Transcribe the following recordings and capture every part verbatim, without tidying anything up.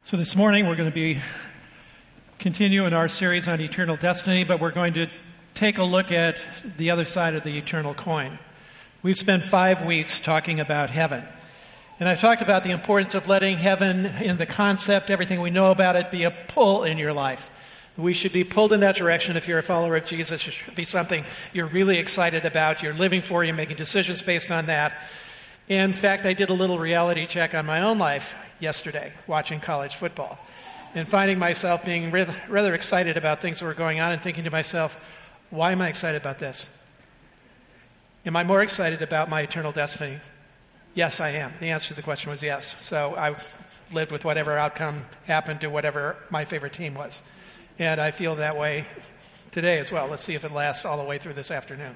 So this morning we're going to be continuing our series on eternal destiny, but we're going to take a look at the other side of the eternal coin. We've spent five weeks talking about heaven. And I've talked about the importance of letting heaven, in the concept, everything we know about it, be a pull in your life. We should be pulled in that direction. If you're a follower of Jesus, it should be something you're really excited about, you're living for, you're making decisions based on that. In fact, I did a little reality check on my own life yesterday, watching college football, and finding myself being rather excited about things that were going on and thinking to myself, why am I excited about this? Am I more excited about my eternal destiny? Yes, I am. The answer to the question was yes. So I lived with whatever outcome happened to whatever my favorite team was. And I feel that way today as well. Let's see if it lasts all the way through this afternoon.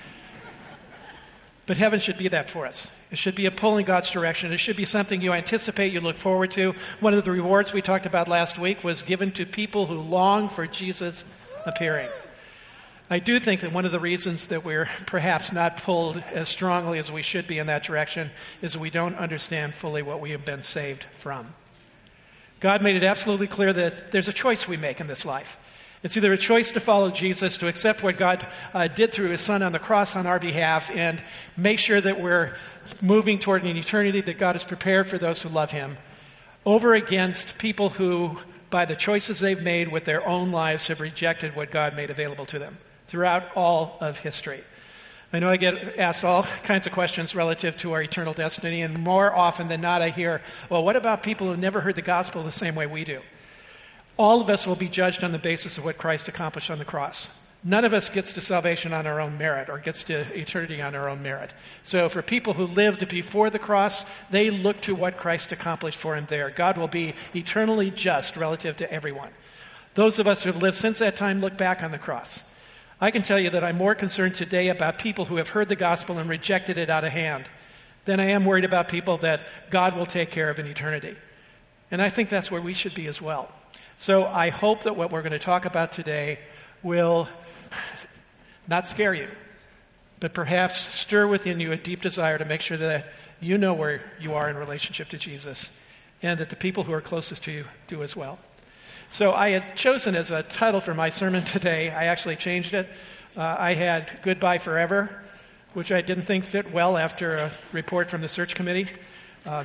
But heaven should be that for us. It should be a pull in God's direction. It should be something you anticipate, you look forward to. One of the rewards we talked about last week was given to people who long for Jesus appearing. I do think that one of the reasons that we're perhaps not pulled as strongly as we should be in that direction is that we don't understand fully what we have been saved from. God made it absolutely clear that there's a choice we make in this life. It's either a choice to follow Jesus, to accept what God uh, did through his Son on the cross on our behalf, and make sure that we're moving toward an eternity that God has prepared for those who love him, over against people who, by the choices they've made with their own lives, have rejected what God made available to them throughout all of history. I know I get asked all kinds of questions relative to our eternal destiny, and more often than not I hear, well, what about people who never heard the gospel the same way we do? All of us will be judged on the basis of what Christ accomplished on the cross. None of us gets to salvation on our own merit or gets to eternity on our own merit. So for people who lived before the cross, they look to what Christ accomplished for him there. God will be eternally just relative to everyone. Those of us who have lived since that time look back on the cross. I can tell you that I'm more concerned today about people who have heard the gospel and rejected it out of hand than I am worried about people that God will take care of in eternity. And I think that's where we should be as well. So I hope that what we're going to talk about today will not scare you, but perhaps stir within you a deep desire to make sure that you know where you are in relationship to Jesus, and that the people who are closest to you do as well. So I had chosen as a title for my sermon today, I actually changed it. Uh, I had Goodbye Forever, which I didn't think fit well after a report from the search committee. Uh,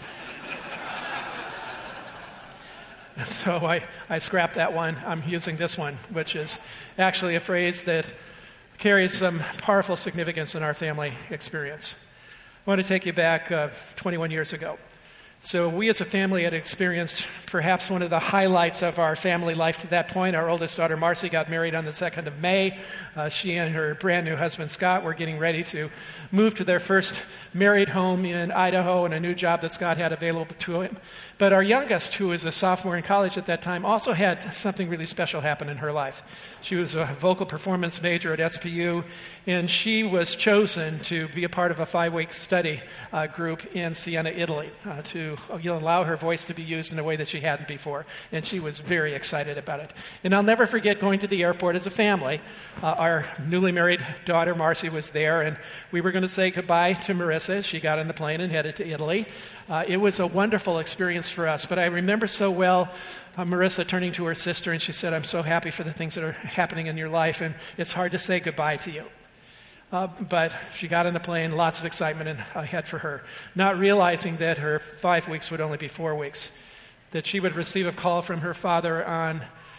So I, I scrapped that one. I'm using this one, which is actually a phrase that carries some powerful significance in our family experience. I want to take you back uh, twenty-one years ago. So we as a family had experienced perhaps one of the highlights of our family life to that point. Our oldest daughter, Marcy, got married on the second of May. Uh, she and her brand new husband, Scott, were getting ready to move to their first married home in Idaho and a new job that Scott had available to him. But our youngest, who was a sophomore in college at that time, also had something really special happen in her life. She was a vocal performance major at S P U, and she was chosen to be a part of a five-week study uh, group in Siena, Italy, uh, to you know, allow her voice to be used in a way that she hadn't before. And she was very excited about it. And I'll never forget going to the airport as a family. Uh, our newly married daughter, Marcy, was there, and we were going to say goodbye to Marissa. She got on the plane and headed to Italy. Uh, it was a wonderful experience for us, but I remember so well uh, Marissa turning to her sister, and she said, I'm so happy for the things that are happening in your life, and it's hard to say goodbye to you. Uh, but she got on the plane, lots of excitement in, ahead for her, not realizing that her five weeks would only be four weeks, that she would receive a call from her father on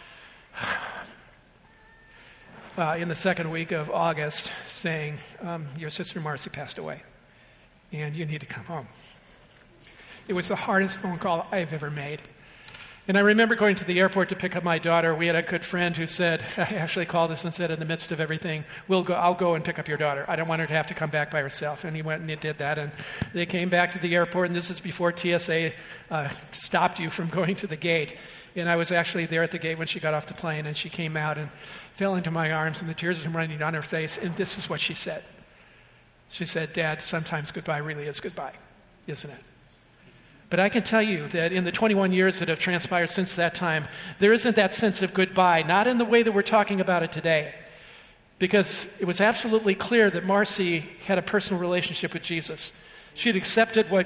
uh, in the second week of August saying, um, your sister Marcy passed away, and you need to come home. It was the hardest phone call I've ever made. And I remember going to the airport to pick up my daughter. We had a good friend who said, actually called us and said, in the midst of everything, we'll go, I'll go and pick up your daughter. I don't want her to have to come back by herself. And he went and he did that. And they came back to the airport, and this is before T S A uh, stopped you from going to the gate. And I was actually there at the gate when she got off the plane, and she came out and fell into my arms, and the tears were running down her face. And this is what she said. She said, Dad, sometimes goodbye really is goodbye, isn't it? But I can tell you that in the twenty-one years that have transpired since that time, there isn't that sense of goodbye, not in the way that we're talking about it today. Because it was absolutely clear that Marcy had a personal relationship with Jesus. She had accepted what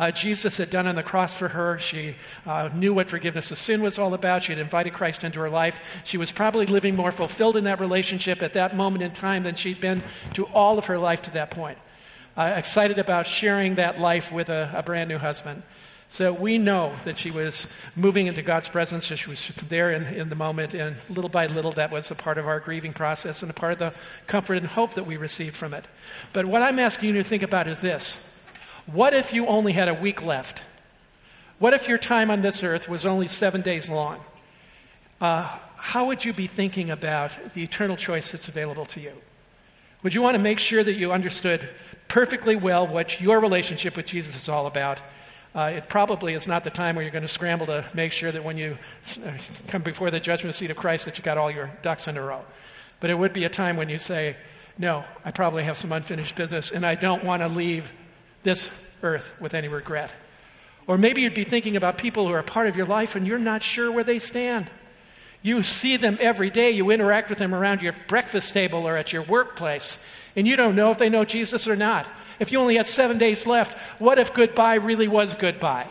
uh, Jesus had done on the cross for her. She uh, knew what forgiveness of sin was all about. She had invited Christ into her life. She was probably living more fulfilled in that relationship at that moment in time than she'd been to all of her life to that point. Uh, excited about sharing that life with a, a brand new husband. So we know that she was moving into God's presence, that she was there in, in the moment, and little by little that was a part of our grieving process and a part of the comfort and hope that we received from it. But what I'm asking you to think about is this. What if you only had a week left? What if your time on this earth was only seven days long? Uh, how would you be thinking about the eternal choice that's available to you? Would you want to make sure that you understood perfectly well what your relationship with Jesus is all about? Uh, it probably is not the time where you're going to scramble to make sure that when you come before the judgment seat of Christ that you got all your ducks in a row. But it would be a time when you say, no, I probably have some unfinished business and I don't want to leave this earth with any regret. Or maybe you'd be thinking about people who are a part of your life and you're not sure where they stand. You see them every day. You interact with them around your breakfast table or at your workplace, and you don't know if they know Jesus or not. If you only had seven days left, what if goodbye really was goodbye?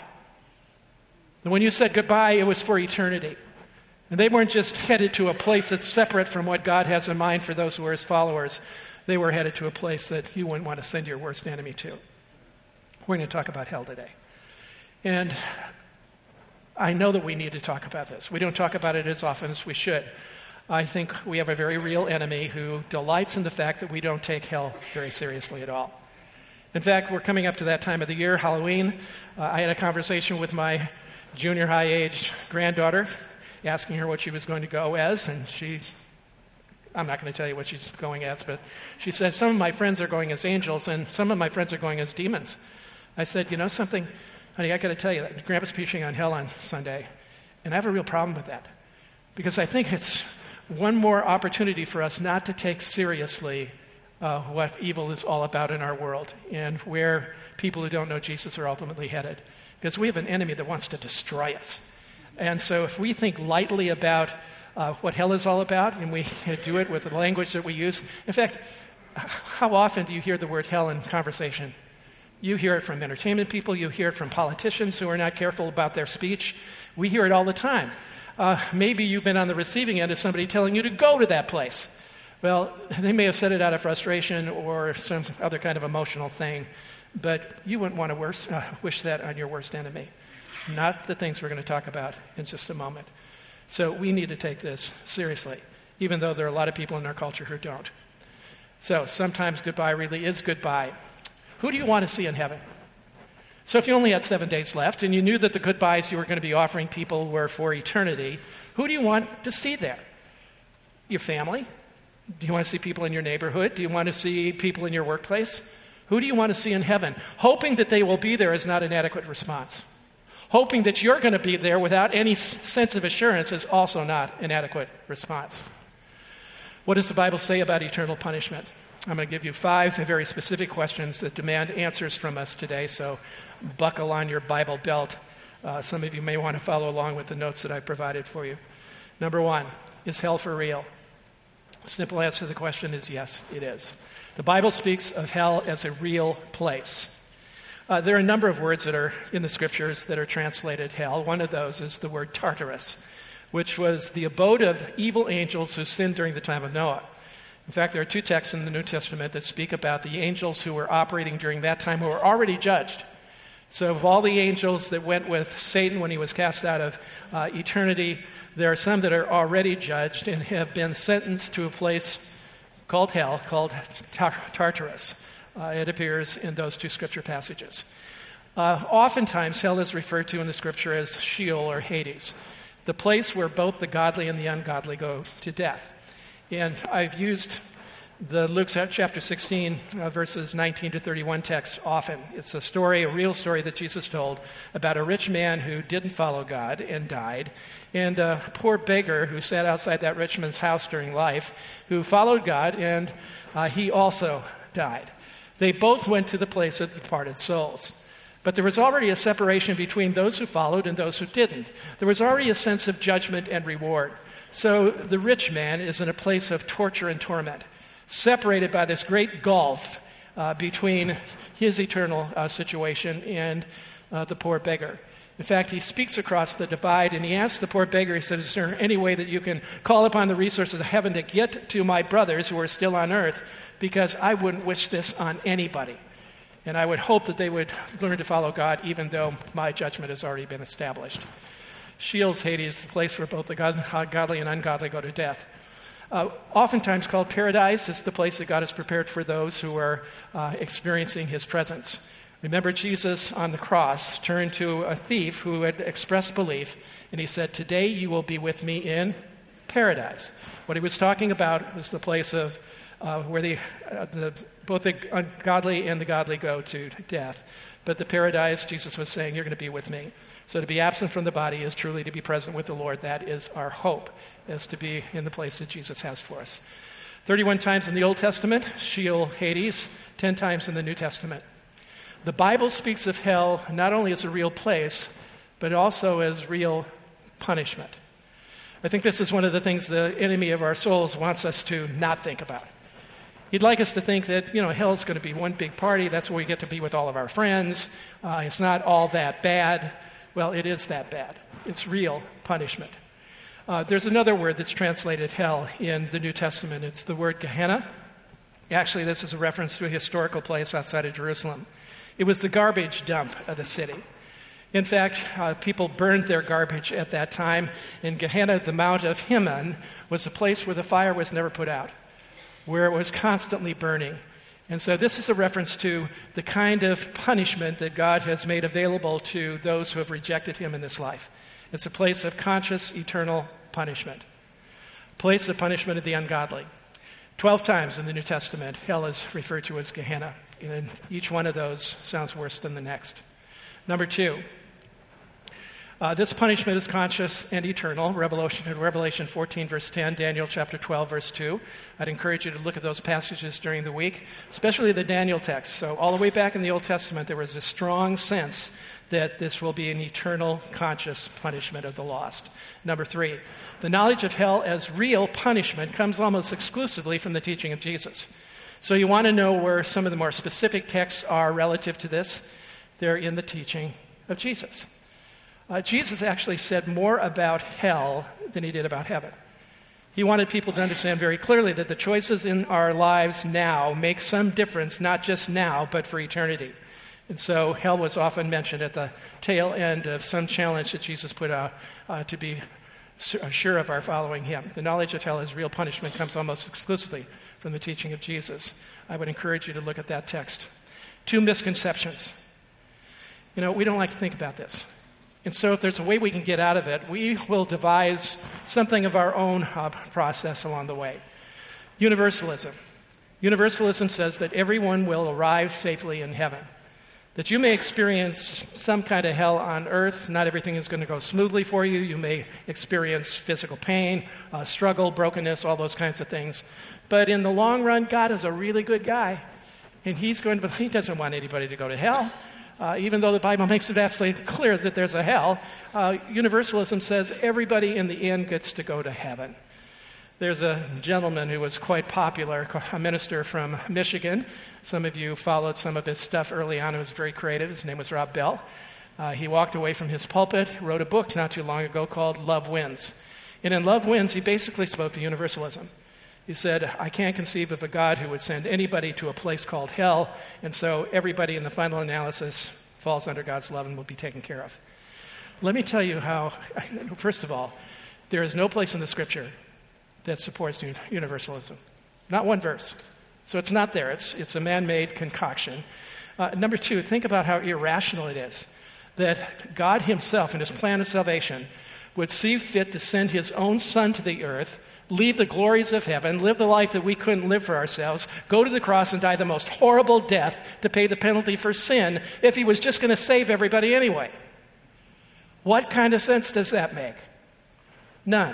And when you said goodbye, it was for eternity. And they weren't just headed to a place that's separate from what God has in mind for those who are his followers. They were headed to a place that you wouldn't want to send your worst enemy to. We're going to talk about hell today. And I know that we need to talk about this. We don't talk about it as often as we should. I think we have a very real enemy who delights in the fact that we don't take hell very seriously at all. In fact, we're coming up to that time of the year, Halloween. Uh, I had a conversation with my junior high age granddaughter, asking her what she was going to go as, and she, I'm not going to tell you what she's going as, but she said, some of my friends are going as angels, and some of my friends are going as demons. I said, you know something, honey, I got to tell you, that Grandpa's preaching on hell on Sunday, and I have a real problem with that, because I think it's one more opportunity for us not to take seriously Uh, what evil is all about in our world and where people who don't know Jesus are ultimately headed. Because we have an enemy that wants to destroy us. And so if we think lightly about uh, what hell is all about and we do it with the language that we use, in fact, how often do you hear the word hell in conversation? You hear it from entertainment people, you hear it from politicians who are not careful about their speech. We hear it all the time. Uh, maybe you've been on the receiving end of somebody telling you to go to that place. Well, they may have said it out of frustration or some other kind of emotional thing, but you wouldn't want to worse, uh, wish that on your worst enemy. Not the things we're going to talk about in just a moment. So we need to take this seriously, even though there are a lot of people in our culture who don't. So sometimes goodbye really is goodbye. Who do you want to see in heaven? So if you only had seven days left and you knew that the goodbyes you were going to be offering people were for eternity, who do you want to see there? Your family? Do you want to see people in your neighborhood? Do you want to see people in your workplace? Who do you want to see in heaven? Hoping that they will be there is not an adequate response. Hoping that you're going to be there without any sense of assurance is also not an adequate response. What does the Bible say about eternal punishment? I'm going to give you five very specific questions that demand answers from us today, so buckle on your Bible belt. Uh, some of you may want to follow along with the notes that I provided for you. Number one, is hell for real? Simple answer to the question is yes, it is. The Bible speaks of hell as a real place. Uh, there are a number of words that are in the scriptures that are translated hell. One of those is the word Tartarus, which was the abode of evil angels who sinned during the time of Noah. In fact, there are two texts in the New Testament that speak about the angels who were operating during that time who were already judged. So of all the angels that went with Satan when he was cast out of uh, eternity, there are some that are already judged and have been sentenced to a place called hell, called tar- Tartarus. Uh, it appears in those two scripture passages. Uh, oftentimes, hell is referred to in the scripture as Sheol or Hades, the place where both the godly and the ungodly go to death. And I've used the Luke chapter sixteen, uh, verses nineteen to thirty-one text often. It's a story, a real story that Jesus told about a rich man who didn't follow God and died, and a poor beggar who sat outside that rich man's house during life, who followed God, and uh, he also died. They both went to the place of departed souls. But there was already a separation between those who followed and those who didn't. There was already a sense of judgment and reward. So the rich man is in a place of torture and torment, separated by this great gulf uh, between his eternal uh, situation and uh, the poor beggar. In fact, he speaks across the divide, and he asks the poor beggar, he says, is there any way that you can call upon the resources of heaven to get to my brothers who are still on earth? Because I wouldn't wish this on anybody. And I would hope that they would learn to follow God, even though my judgment has already been established. Sheol's Hades, the place where both the God, godly and ungodly go to death. Uh, oftentimes called paradise, is the place that God has prepared for those who are uh, experiencing his presence. Remember, Jesus on the cross turned to a thief who had expressed belief, and he said, today you will be with me in paradise. What he was talking about was the place of uh, where the, uh, the both the ungodly and the godly go to death. But the paradise, Jesus was saying, you're going to be with me. So to be absent from the body is truly to be present with the Lord. That is our hope, is to be in the place that Jesus has for us. thirty-one times in the Old Testament, Sheol, Hades, ten times in the New Testament. The Bible speaks of hell not only as a real place, but also as real punishment. I think this is one of the things the enemy of our souls wants us to not think about. He'd like us to think that, you know, hell's going to be one big party. That's where we get to be with all of our friends. Uh, it's not all that bad. Well, it is that bad. It's real punishment. Uh, there's another word that's translated hell in the New Testament. It's the word Gehenna. Actually, this is a reference to a historical place outside of Jerusalem. It was the garbage dump of the city. In fact, uh, people burned their garbage at that time. In Gehenna, the Mount of Hinnom was a place where the fire was never put out, where it was constantly burning. And so this is a reference to the kind of punishment that God has made available to those who have rejected him in this life. It's a place of conscious, eternal punishment. Place of punishment of the ungodly. Twelve times in the New Testament, hell is referred to as Gehenna. And each one of those sounds worse than the next. Number two, uh, this punishment is conscious and eternal. Revelation, Revelation fourteen, verse ten, Daniel chapter twelve, verse two. I'd encourage you to look at those passages during the week, especially the Daniel text. So all the way back in the Old Testament, there was a strong sense that this will be an eternal, conscious punishment of the lost. Number three, the knowledge of hell as real punishment comes almost exclusively from the teaching of Jesus. So you want to know where some of the more specific texts are relative to this? They're in the teaching of Jesus. Uh, Jesus actually said more about hell than he did about heaven. He wanted people to understand very clearly that the choices in our lives now make some difference, not just now, but for eternity. And so hell was often mentioned at the tail end of some challenge that Jesus put out uh, to be sure of our following him. The knowledge of hell as real punishment comes almost exclusively from the teaching of Jesus. I would encourage you to look at that text. Two misconceptions. You know, we don't like to think about this. And so if there's a way we can get out of it, we will devise something of our own uh, process along the way. Universalism. Universalism says that everyone will arrive safely in heaven. That you may experience some kind of hell on earth. Not everything is going to go smoothly for you. You may experience physical pain, uh, struggle, brokenness, all those kinds of things. But in the long run, God is a really good guy. And he's going to, he doesn't want anybody to go to hell. Uh, even though the Bible makes it absolutely clear that there's a hell, uh, universalism says everybody in the end gets to go to heaven. There's a gentleman who was quite popular, a minister from Michigan. Some of you followed some of his stuff early on. He was very creative. His name was Rob Bell. Uh, he walked away from his pulpit, wrote a book not too long ago called Love Wins. And in Love Wins, he basically spoke to universalism. He said, I can't conceive of a God who would send anybody to a place called hell, and so everybody in the final analysis falls under God's love and will be taken care of. Let me tell you how, first of all, there is no place in the Scripture that supports universalism. Not one verse. So it's not there. It's, it's a man-made concoction. Uh, number two, think about how irrational it is that God himself in his plan of salvation would see fit to send his own son to the earth, leave the glories of heaven, live the life that we couldn't live for ourselves, go to the cross and die the most horrible death to pay the penalty for sin if he was just going to save everybody anyway. What kind of sense does that make? None.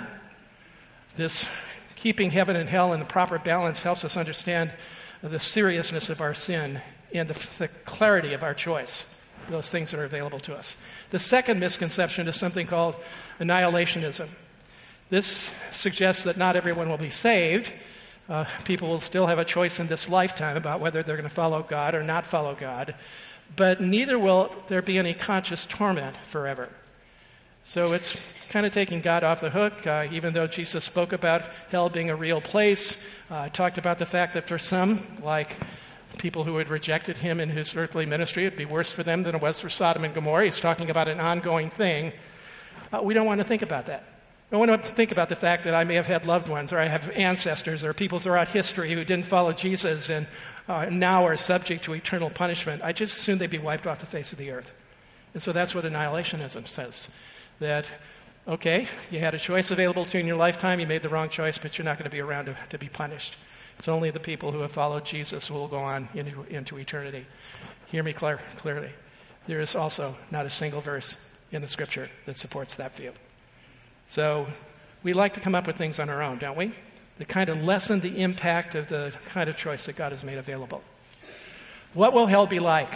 This keeping heaven and hell in the proper balance helps us understand the seriousness of our sin and the, the clarity of our choice, those things that are available to us. The second misconception is something called annihilationism. This suggests that not everyone will be saved. Uh, people will still have a choice in this lifetime about whether they're going to follow God or not follow God. but neither will there be any conscious torment forever. So it's kind of taking God off the hook, uh, even though Jesus spoke about hell being a real place, uh, talked about the fact that for some, like people who had rejected him in his earthly ministry, it'd be worse for them than it was for Sodom and Gomorrah. He's talking about an ongoing thing. Uh, we don't want to think about that. We don't want to think about the fact that I may have had loved ones, or I have ancestors, or people throughout history who didn't follow Jesus and uh, now are subject to eternal punishment. I just assume they'd be wiped off the face of the earth. And so that's what annihilationism says. That, okay, you had a choice available to you in your lifetime, you made the wrong choice, but you're not going to be around to, to be punished. It's only the people who have followed Jesus who will go on into, into eternity. Hear me clear, clearly. There is also not a single verse in the Scripture that supports that view. So we like to come up with things on our own, don't we? That kind of lessen the impact of the kind of choice that God has made available. What will hell be like?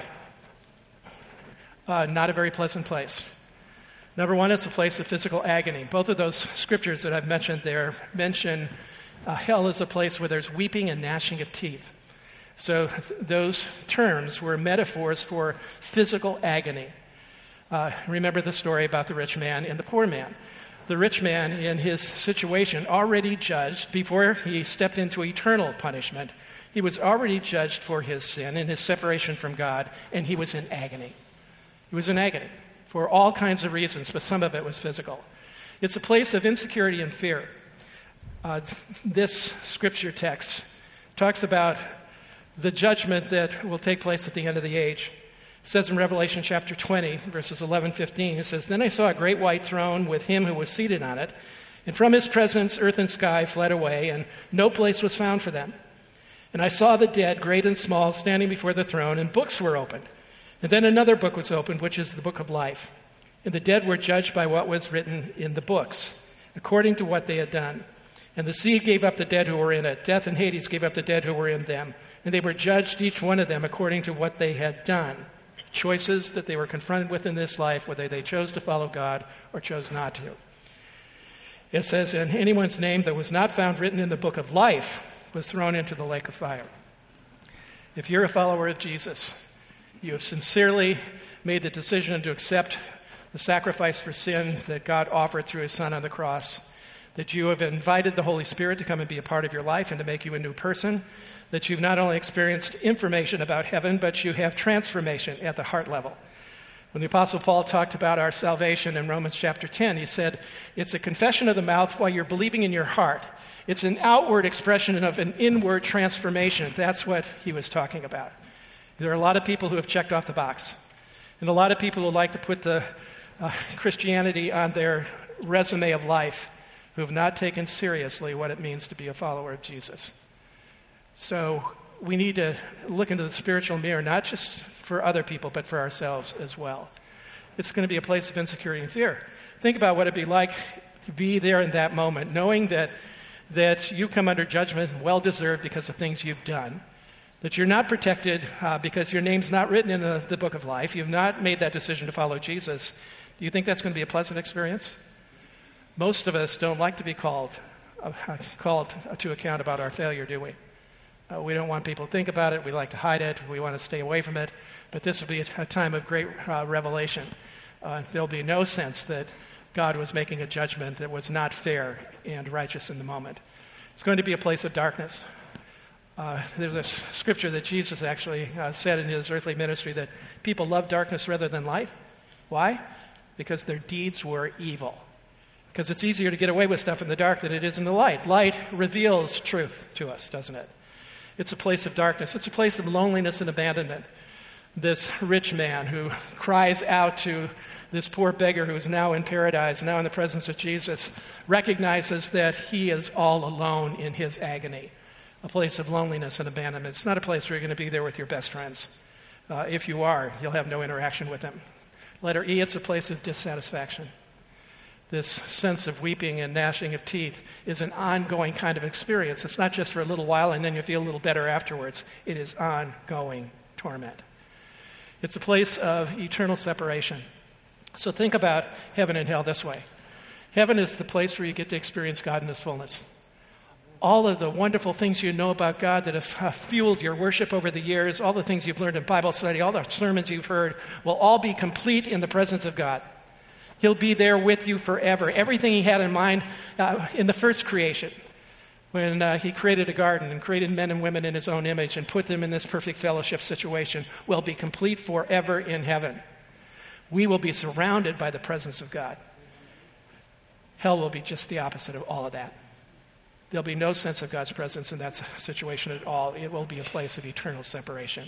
Uh, not a very pleasant place. Number one, it's a place of physical agony. Both of those scriptures that I've mentioned there mention uh, hell is a place where there's weeping and gnashing of teeth. So th- those terms were metaphors for physical agony. Uh, remember the story about the rich man and the poor man. The rich man, in his situation, already judged, before he stepped into eternal punishment, he was already judged for his sin and his separation from God, and he was in agony. He was in agony. For all kinds of reasons, but some of it was physical. It's a place of insecurity and fear. Uh, this scripture text talks about the judgment that will take place at the end of the age. It says in Revelation chapter twenty, verses eleven, fifteen, it says, "Then I saw a great white throne with him who was seated on it, and from his presence earth and sky fled away, and no place was found for them. And I saw the dead, great and small, standing before the throne, and books were opened. And then another book was opened, which is the book of life. And the dead were judged by what was written in the books, according to what they had done. And the sea gave up the dead who were in it. Death and Hades gave up the dead who were in them. And they were judged, each one of them, according to what they had done." Choices that they were confronted with in this life, whether they chose to follow God or chose not to. It says, "And anyone's name that was not found written in the book of life was thrown into the lake of fire." If you're a follower of Jesus, you have sincerely made the decision to accept the sacrifice for sin that God offered through his Son on the cross, that you have invited the Holy Spirit to come and be a part of your life and to make you a new person, that you've not only experienced information about heaven, but you have transformation at the heart level. When the Apostle Paul talked about our salvation in Romans chapter ten, he said, it's a confession of the mouth while you're believing in your heart. It's an outward expression of an inward transformation. That's what he was talking about. There are a lot of people who have checked off the box, and a lot of people who like to put the uh, Christianity on their resume of life, who have not taken seriously what it means to be a follower of Jesus. So we need to look into the spiritual mirror, not just for other people, but for ourselves as well. It's going to be a place of insecurity and fear. Think about what it'd be like to be there in that moment, knowing that, that you come under judgment, well-deserved because of things you've done, that you're not protected uh, because your name's not written in the, the book of life. You've not made that decision to follow Jesus. Do you think that's going to be a pleasant experience? Most of us don't like to be called, uh, called to account about our failure, do we? Uh, we don't want people to think about it. We like to hide it. We want to stay away from it. But this will be a, a time of great uh, revelation. Uh, there'll be no sense that God was making a judgment that was not fair and righteous in the moment. It's going to be a place of darkness. Uh, there's a s- scripture that Jesus actually uh, said in his earthly ministry that people love darkness rather than light. Why? Because their deeds were evil. Because it's easier to get away with stuff in the dark than it is in the light. Light reveals truth to us, doesn't it? It's a place of darkness. It's a place of loneliness and abandonment. This rich man who cries out to this poor beggar who is now in paradise, now in the presence of Jesus, recognizes that he is all alone in his agony. A place of loneliness and abandonment. It's not a place where you're going to be there with your best friends. Uh, if you are, you'll have no interaction with them. Letter E, it's a place of dissatisfaction. This sense of weeping and gnashing of teeth is an ongoing kind of experience. It's not just for a little while and then you feel a little better afterwards. It is ongoing torment. It's a place of eternal separation. So think about heaven and hell this way. Heaven is the place where you get to experience God in his fullness. all of the wonderful things you know about God that have uh, fueled your worship over the years, all the things you've learned in Bible study, all the sermons you've heard, will all be complete in the presence of God. He'll be there with you forever. Everything he had in mind uh, in the first creation, when uh, he created a garden and created men and women in his own image and put them in this perfect fellowship situation, will be complete forever in heaven. We will be surrounded by the presence of God. Hell will be just the opposite of all of that. There'll be no sense of God's presence in that situation at all. It will be a place of eternal separation.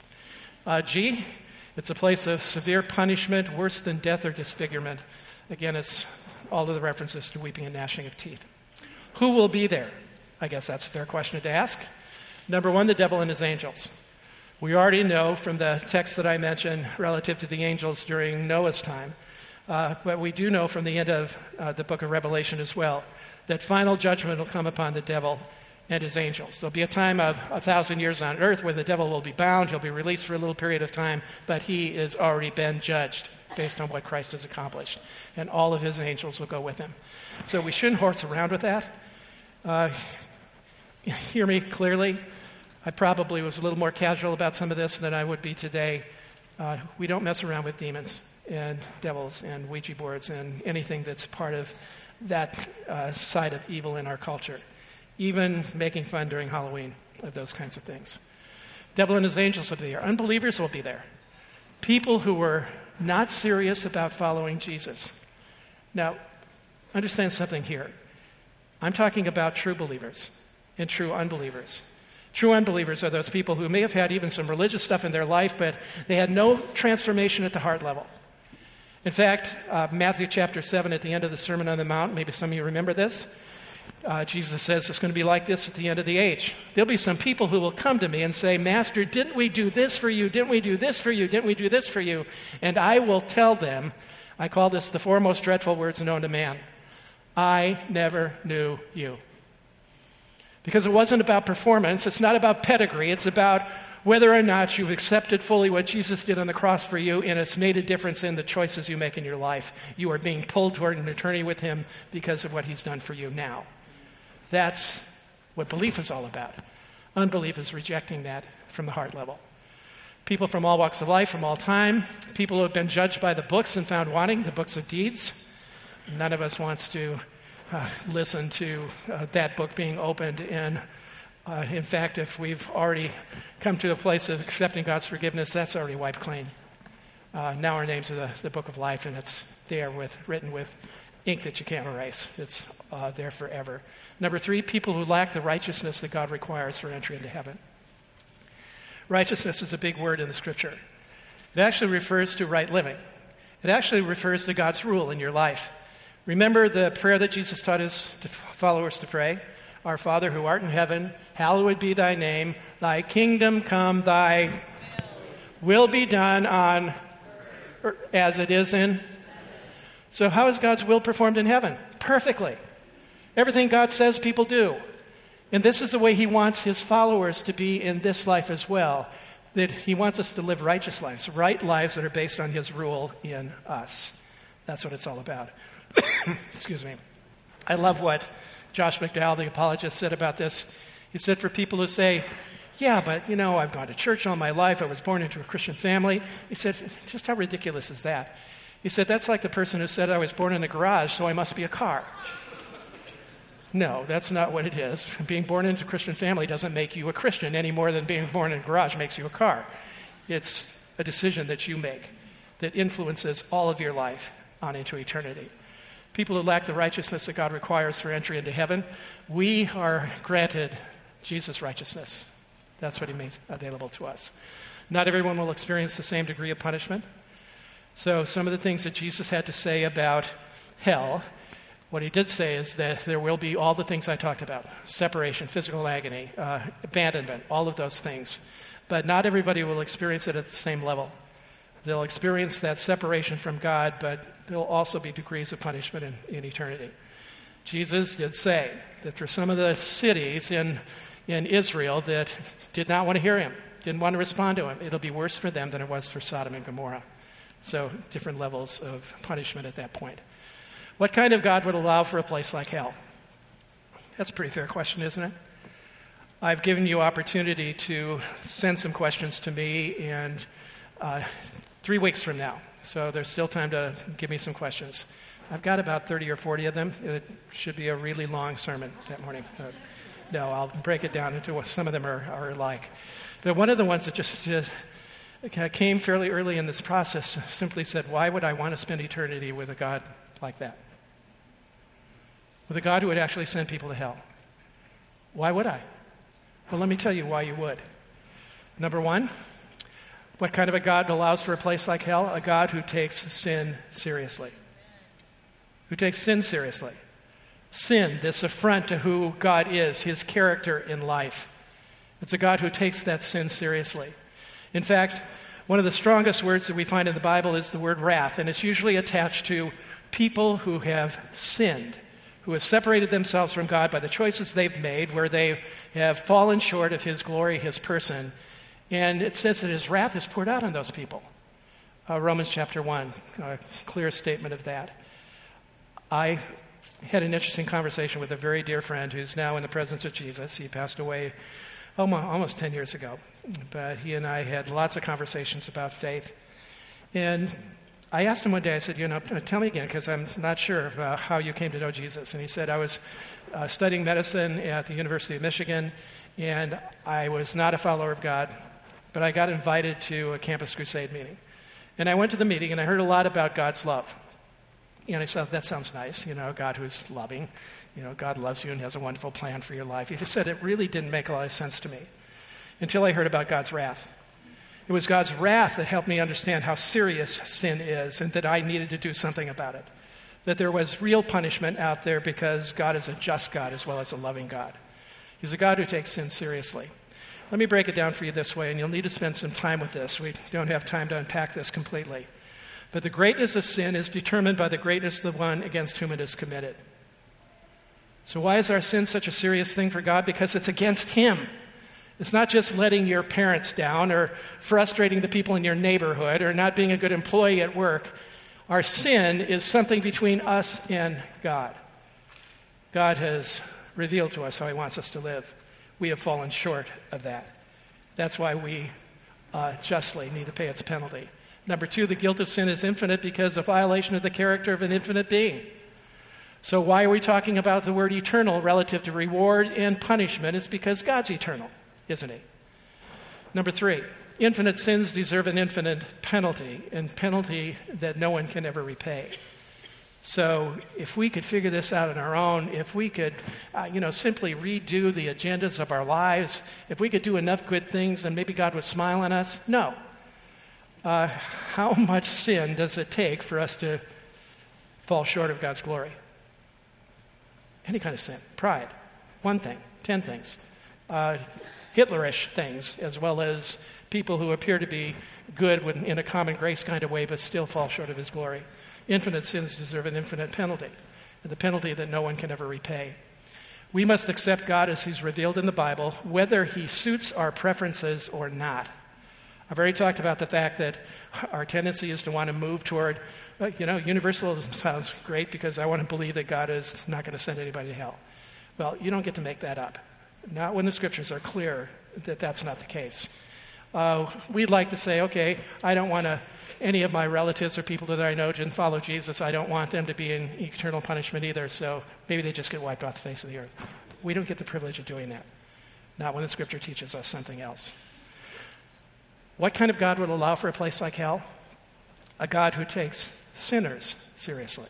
Uh, G, it's a place of severe punishment, worse than death or disfigurement. Again, it's all of the references to weeping and gnashing of teeth. Who will be there? I guess that's a fair question to ask. Number one, the devil and his angels. We already know from the text that I mentioned relative to the angels during Noah's time, uh, but we do know from the end of uh, the book of Revelation as well, that final judgment will come upon the devil and his angels. There'll be a time of a thousand years on earth where the devil will be bound. He'll be released for a little period of time, but he has already been judged based on what Christ has accomplished. And all of his angels will go with him. So we shouldn't horse around with that. Uh, hear me clearly. I probably was a little more casual about some of this than I would be today. Uh, we don't mess around with demons and devils and Ouija boards and anything that's part of that uh, side of evil in our culture, even making fun during Halloween of those kinds of things. Devil and his angels will be there. Unbelievers will be there. People who were not serious about following Jesus. Now, understand something here. I'm talking about true believers and true unbelievers. True unbelievers are those people who may have had even some religious stuff in their life, but they had no transformation at the heart level. In fact, uh, Matthew chapter seven, at the end of the Sermon on the Mount, maybe some of you remember this, uh, Jesus says it's going to be like this at the end of the age. There'll be some people who will come to me and say, Master, didn't we do this for you? Didn't we do this for you? Didn't we do this for you? And I will tell them, I call this the four most dreadful words known to man. I never knew you. Because it wasn't about performance. It's not about pedigree. It's about whether or not you've accepted fully what Jesus did on the cross for you, and it's made a difference in the choices you make in your life. You are being pulled toward an eternity with him because of what he's done for you now. That's what belief is all about. Unbelief is rejecting that from the heart level. People from all walks of life, from all time, people who have been judged by the books and found wanting, the books of deeds. None of us wants to uh, listen to uh, that book being opened. And uh, in fact, if we've already come to a place of accepting God's forgiveness, that's already wiped clean. Uh, now our names are the, the book of life, and it's there with written with ink that you can't erase. It's uh, there forever. Number three, people who lack the righteousness that God requires for entry into heaven. Righteousness is a big word in the Scripture. It actually refers to right living. It actually refers to God's rule in your life. Remember the prayer that Jesus taught his followers to pray? Our Father who art in heaven, hallowed be thy name. Thy kingdom come, thy will be done on earth as it is in. So how is God's will performed in heaven? Perfectly. Everything God says, people do. And this is the way he wants his followers to be in this life as well. That he wants us to live righteous lives, right lives that are based on his rule in us. That's what it's all about. Excuse me. I love what Josh McDowell, the apologist, said about this. He said for people who say, yeah, but, you know, I've gone to church all my life. I was born into a Christian family. He said, just how ridiculous is that? He said, that's like the person who said I was born in a garage, so I must be a car. No, that's not what it is. Being born into a Christian family doesn't make you a Christian any more than being born in a garage makes you a car. It's a decision that you make that influences all of your life on into eternity. People who lack the righteousness that God requires for entry into heaven, we are granted Jesus' righteousness. That's what he made available to us. Not everyone will experience the same degree of punishment. So some of the things that Jesus had to say about hell, what he did say is that there will be all the things I talked about: separation, physical agony, uh, abandonment, all of those things. But not everybody will experience it at the same level. They'll experience that separation from God, but there'll also be degrees of punishment in, in eternity. Jesus did say that for some of the cities in, in Israel that did not want to hear him, didn't want to respond to him, it'll be worse for them than it was for Sodom and Gomorrah. So different levels of punishment at that point. What kind of God would allow for a place like hell? That's a pretty fair question, isn't it? I've given you opportunity to send some questions to me, and uh, three weeks from now, so there's still time to give me some questions. I've got about thirty or forty of them. It should be a really long sermon that morning. Uh, no, I'll break it down into what some of them are, are like. But one of the ones that just, just came fairly early in this process simply said, why would I want to spend eternity with a God like that? With a God who would actually send people to hell? Why would I? Well, let me tell you why you would. Number one, what kind of a God allows for a place like hell? A God who takes sin seriously. Who takes sin seriously. Sin, this affront to who God is, his character in life. It's a God who takes that sin seriously. In fact, one of the strongest words that we find in the Bible is the word wrath, and it's usually attached to people who have sinned, who have separated themselves from God by the choices they've made, where they have fallen short of his glory, his person. And it says that his wrath is poured out on those people. Uh, Romans chapter one, a clear statement of that. I had an interesting conversation with a very dear friend who's now in the presence of Jesus. He passed away almost, almost ten years ago. But he and I had lots of conversations about faith. And I asked him one day, I said, you know, tell me again, because I'm not sure of, uh, how you came to know Jesus. And he said, I was uh, studying medicine at the University of Michigan, and I was not a follower of God, but I got invited to a Campus Crusade meeting. And I went to the meeting, and I heard a lot about God's love. And I said, that sounds nice, you know, God who's loving. You know, God loves you and has a wonderful plan for your life. He just said it really didn't make a lot of sense to me until I heard about God's wrath. It was God's wrath that helped me understand how serious sin is and that I needed to do something about it. That there was real punishment out there because God is a just God as well as a loving God. He's a God who takes sin seriously. Let me break it down for you this way, and you'll need to spend some time with this. We don't have time to unpack this completely. But the greatness of sin is determined by the greatness of the one against whom it is committed. So why is our sin such a serious thing for God? Because it's against him. It's not just letting your parents down or frustrating the people in your neighborhood or not being a good employee at work. Our sin is something between us and God. God has revealed to us how he wants us to live. We have fallen short of that. That's why we uh, justly need to pay its penalty. Number two, the guilt of sin is infinite because of violation of the character of an infinite being. So why are we talking about the word eternal relative to reward and punishment? It's because God's eternal, isn't he? Number three, infinite sins deserve an infinite penalty, and penalty that no one can ever repay. So if we could figure this out on our own, if we could, uh, you know, simply redo the agendas of our lives, if we could do enough good things, then maybe God would smile on us. No. Uh, how much sin does it take for us to fall short of God's glory? Any kind of sin. Pride. One thing. Ten things. Uh, Hitlerish things, as well as people who appear to be good in a common grace kind of way, but still fall short of his glory. Infinite sins deserve an infinite penalty, and the penalty that no one can ever repay. We must accept God as he's revealed in the Bible, whether he suits our preferences or not. I've already talked about the fact that our tendency is to want to move toward, you know, universalism sounds great because I want to believe that God is not going to send anybody to hell. Well, you don't get to make that up. Not when the scriptures are clear that that's not the case. Uh, we'd like to say, okay, I don't want to, any of my relatives or people that I know didn't follow Jesus, I don't want them to be in eternal punishment either, so maybe they just get wiped off the face of the earth. We don't get the privilege of doing that. Not when the scripture teaches us something else. What kind of God would allow for a place like hell? A God who takes sinners seriously.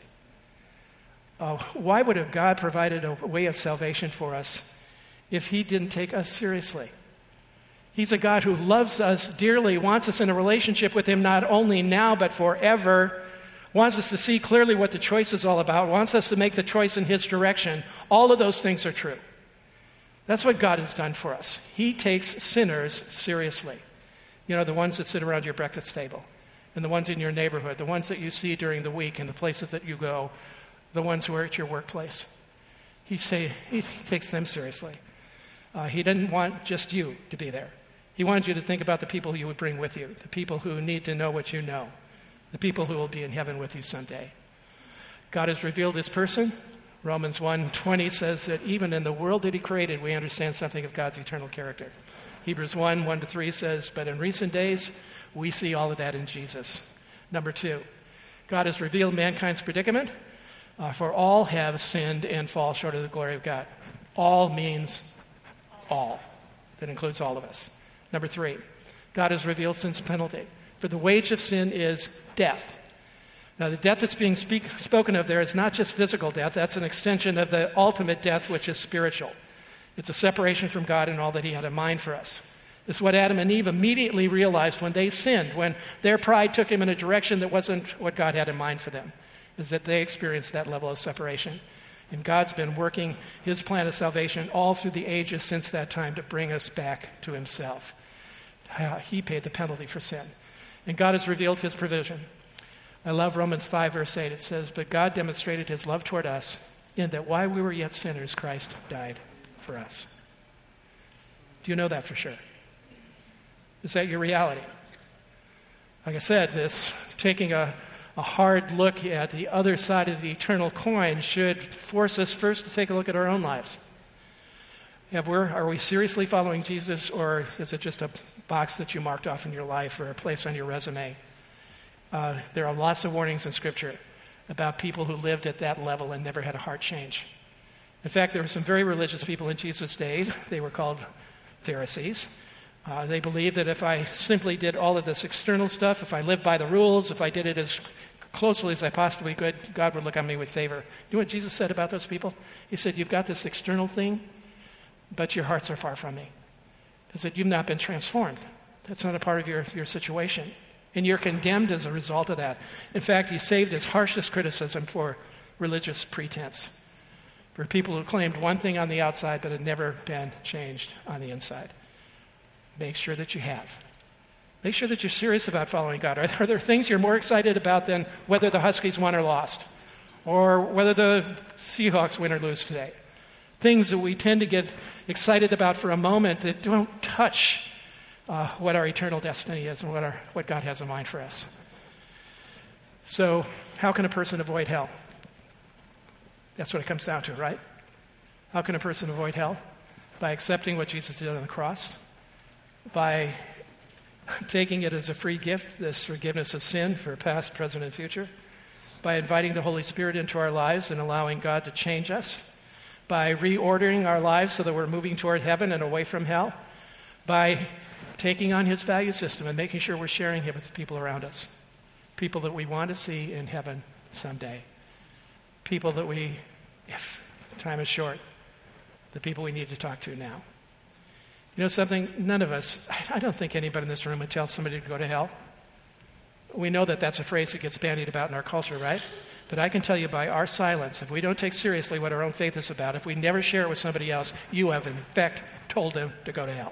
Uh, why would have God provided a way of salvation for us if he didn't take us seriously? He's a God who loves us dearly, wants us in a relationship with him not only now but forever, wants us to see clearly what the choice is all about, wants us to make the choice in his direction. All of those things are true. That's what God has done for us. He takes sinners seriously. You know, the ones that sit around your breakfast table, and the ones in your neighborhood, the ones that you see during the week and the places that you go, the ones who are at your workplace. He, say, he takes them seriously. Uh, he didn't want just you to be there. He wanted you to think about the people you would bring with you, the people who need to know what you know, the people who will be in heaven with you someday. God has revealed his person, Romans one twenty says that even in the world that he created, we understand something of God's eternal character. Hebrews one, one to three says, but in recent days, we see all of that in Jesus. Number two, God has revealed mankind's predicament, uh, for all have sinned and fall short of the glory of God. All means all. That includes all of us. Number three, God has revealed sin's penalty. For the wage of sin is death. Now, the death that's being speak, spoken of there is not just physical death. That's an extension of the ultimate death, which is spiritual. It's a separation from God and all that he had in mind for us. It's what Adam and Eve immediately realized when they sinned, when their pride took them in a direction that wasn't what God had in mind for them, is that they experienced that level of separation. And God's been working his plan of salvation all through the ages since that time to bring us back to himself. He paid the penalty for sin. And God has revealed his provision. I love Romans five, verse eight. It says, but God demonstrated his love toward us in that while we were yet sinners, Christ died for us. Do you know that for sure? Is that your reality? Like I said, this taking a, a hard look at the other side of the eternal coin should force us first to take a look at our own lives. Have we're, are we seriously following Jesus, or is it just a box that you marked off in your life or a place on your resume? Uh, there are lots of warnings in Scripture about people who lived at that level and never had a heart change. In fact, there were some very religious people in Jesus' day. They were called Pharisees. Uh, they believed that if I simply did all of this external stuff, if I lived by the rules, if I did it as closely as I possibly could, God would look on me with favor. You know what Jesus said about those people? He said, you've got this external thing, but your hearts are far from me. He said, you've not been transformed. That's not a part of your, your situation. And you're condemned as a result of that. In fact, he saved his harshest criticism for religious pretense, for people who claimed one thing on the outside but had never been changed on the inside. Make sure that you have. Make sure that you're serious about following God. Are, are there things you're more excited about than whether the Huskies won or lost? Or whether the Seahawks win or lose today? Things that we tend to get excited about for a moment that don't touch uh, what our eternal destiny is and what, our, what God has in mind for us. So, how can a person avoid hell? That's what it comes down to, right? How can a person avoid hell? By accepting what Jesus did on the cross, by taking it as a free gift, this forgiveness of sin for past, present, and future, by inviting the Holy Spirit into our lives and allowing God to change us, by reordering our lives so that we're moving toward heaven and away from hell, by taking on his value system and making sure we're sharing it with the people around us, people that we want to see in heaven someday, people that we, if time is short, the people we need to talk to now. You know something? None of us, I don't think anybody in this room would tell somebody to go to hell. We know that that's a phrase that gets bandied about in our culture, right? But I can tell you by our silence, if we don't take seriously what our own faith is about, if we never share it with somebody else, you have in fact told them to go to hell.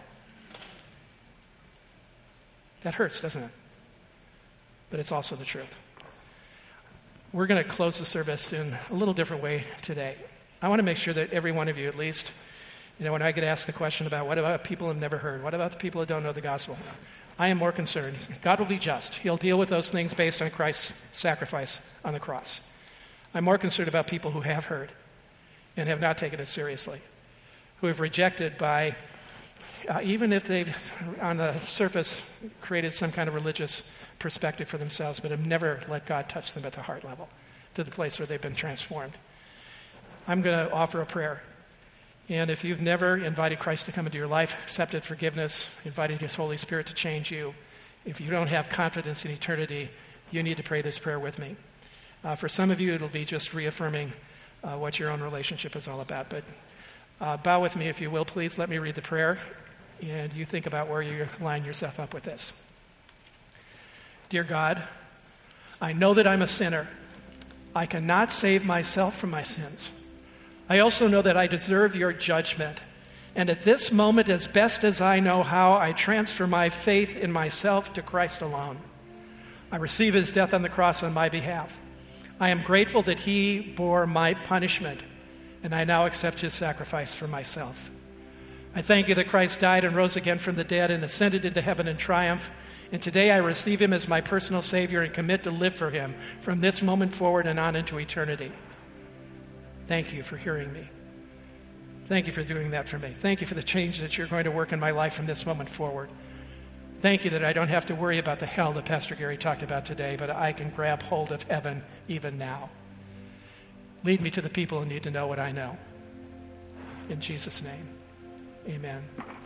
That hurts, doesn't it? But it's also the truth. We're going to close the service in a little different way today. I want to make sure that every one of you at least, you know, when I get asked the question about what about people who have never heard, what about the people who don't know the gospel, I am more concerned. God will be just. He'll deal with those things based on Christ's sacrifice on the cross. I'm more concerned about people who have heard and have not taken it seriously, who have rejected by, uh, even if they've, on the surface, created some kind of religious perspective for themselves, but have never let God touch them at the heart level, to the place where they've been transformed. I'm going to offer a prayer. And if you've never invited Christ to come into your life, accepted forgiveness, invited his Holy Spirit to change you, if you don't have confidence in eternity, you need to pray this prayer with me. Uh, for some of you, it'll be just reaffirming uh, what your own relationship is all about. But uh, bow with me, if you will, please. Let me read the prayer, and you think about where you line yourself up with this. Dear God, I know that I'm a sinner. I cannot save myself from my sins. I also know that I deserve your judgment. And at this moment, as best as I know how, I transfer my faith in myself to Christ alone. I receive his death on the cross on my behalf. I am grateful that he bore my punishment, and I now accept his sacrifice for myself. I thank you that Christ died and rose again from the dead and ascended into heaven in triumph. And today I receive him as my personal Savior and commit to live for him from this moment forward and on into eternity. Thank you for hearing me. Thank you for doing that for me. Thank you for the change that you're going to work in my life from this moment forward. Thank you that I don't have to worry about the hell that Pastor Gary talked about today, but I can grab hold of heaven even now. Lead me to the people who need to know what I know. In Jesus' name, amen.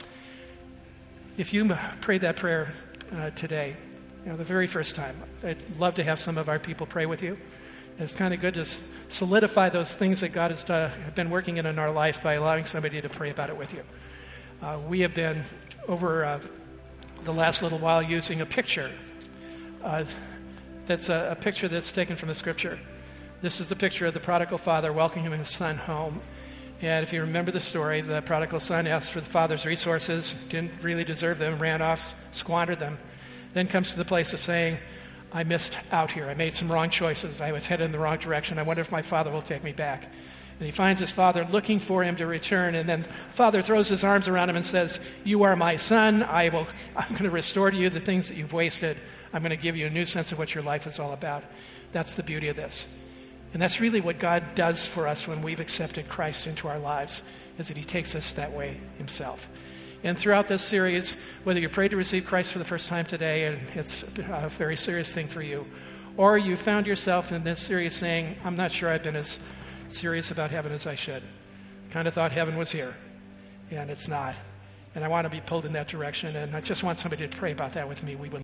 If you prayed that prayer uh, today, you know, the very first time, I'd love to have some of our people pray with you. And it's kind of good to solidify those things that God has done, been working in in our life by allowing somebody to pray about it with you. Uh, we have been, over uh, the last little while, using a picture. Uh, that's a, a picture that's taken from the Scripture. This is the picture of the prodigal father welcoming his son home. And if you remember the story, the prodigal son asked for the father's resources, didn't really deserve them, ran off, squandered them, then comes to the place of saying, I missed out here. I made some wrong choices. I was headed in the wrong direction. I wonder if my father will take me back. And he finds his father looking for him to return, and then father throws his arms around him and says, you are my son. I will, I'm going to restore to you the things that you've wasted. I'm going to give you a new sense of what your life is all about. That's the beauty of this. And that's really what God does for us when we've accepted Christ into our lives, is that he takes us that way himself. And throughout this series, whether you prayed to receive Christ for the first time today, and it's a very serious thing for you, or you found yourself in this series saying, I'm not sure I've been as serious about heaven as I should. Kind of thought heaven was here, and it's not. And I want to be pulled in that direction, and I just want somebody to pray about that with me. We would